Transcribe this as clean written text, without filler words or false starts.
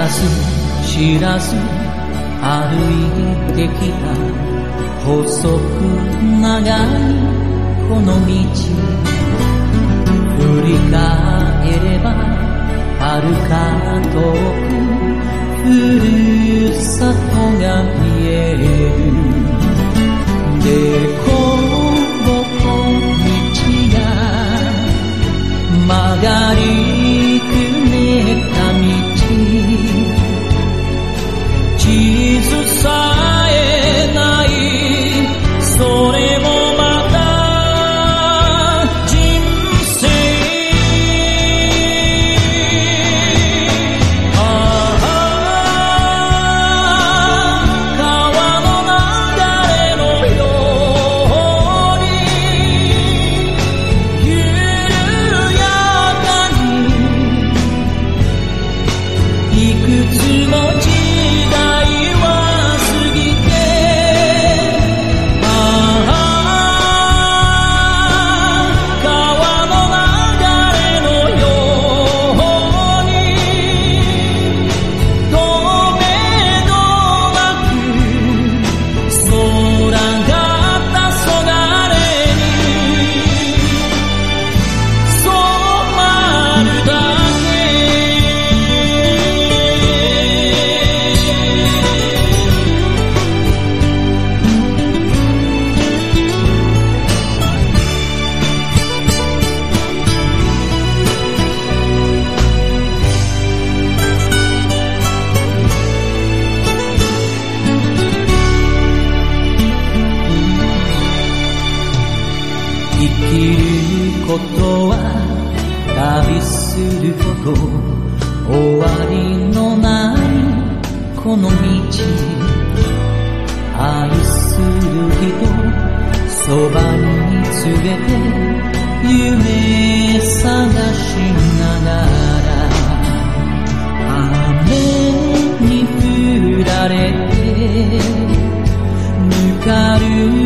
ず知らず歩いてきた細く長いこの道、振り返れば遥か遠くふるさとが見える。でこぼこ道が曲がりくねった道、地図さえないそれもまた人生。ああ川の流れのように緩やかにいくつも時代生きることは旅すること、終わりのないこの道、愛する人そばに連れて夢探しながら、雨に降られてぬかる